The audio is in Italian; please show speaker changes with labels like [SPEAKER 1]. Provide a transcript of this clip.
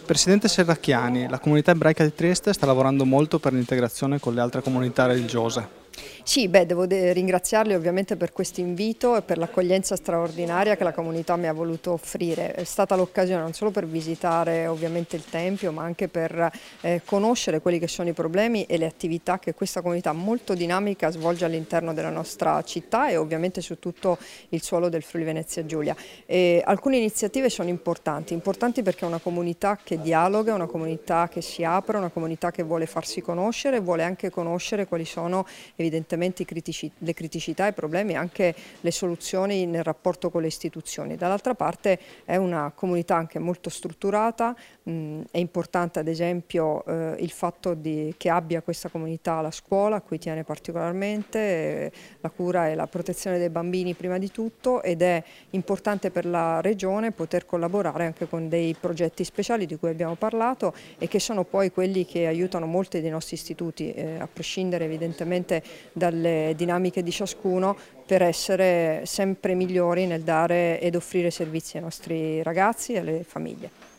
[SPEAKER 1] Presidente Serracchiani, la comunità ebraica di Trieste sta lavorando molto per l'integrazione con le altre comunità religiose.
[SPEAKER 2] Sì, devo ringraziarli ovviamente per questo invito e per l'accoglienza straordinaria che la comunità mi ha voluto offrire. È stata l'occasione non solo per visitare ovviamente il Tempio, ma anche per conoscere quelli che sono i problemi e le attività che questa comunità molto dinamica svolge all'interno della nostra città e ovviamente su tutto il suolo del Friuli Venezia Giulia. Alcune iniziative sono importanti perché è una comunità che dialoga, una comunità che si apre, una comunità che vuole farsi conoscere e vuole anche conoscere quali sono evidentemente le criticità, i problemi e anche le soluzioni nel rapporto con le istituzioni. Dall'altra parte è una comunità anche molto strutturata, è importante ad esempio il fatto che abbia questa comunità la scuola, a cui tiene particolarmente, la cura e la protezione dei bambini prima di tutto, ed è importante per la Regione poter collaborare anche con dei progetti speciali di cui abbiamo parlato e che sono poi quelli che aiutano molti dei nostri istituti, a prescindere evidentemente dalle dinamiche di ciascuno, per essere sempre migliori nel dare ed offrire servizi ai nostri ragazzi e alle famiglie.